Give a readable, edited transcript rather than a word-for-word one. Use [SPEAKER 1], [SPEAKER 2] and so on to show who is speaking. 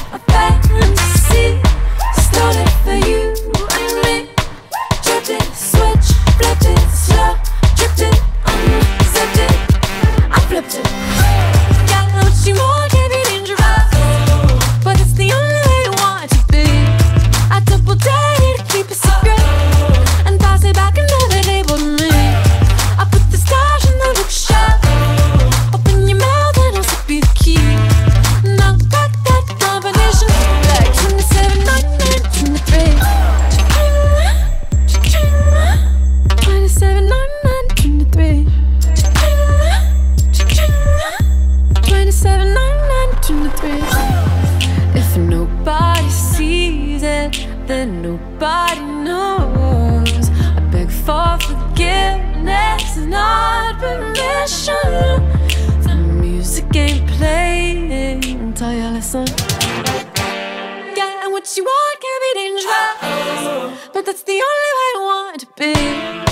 [SPEAKER 1] a fantasy, stole it for you and me. Tripped it, switch, flipped it, slow, dripped it, unzipped it, I flipped it. Got what you want, can be dangerous, but it's the only way you want it to be. I double dare you to keep it secret and pass it back another table to me. I put the stars in the bookshop. Open your mouth and I'll slip you the key. Now crack that combination like 27, 99, 23. 27, 99, 23. 27, 99, 23. If nobody sees it, then nobody knows. I beg for forgiveness, not permission. The music ain't playing until you listen. Yeah, and what you want can be dangerous, but that's the only way I want it to be.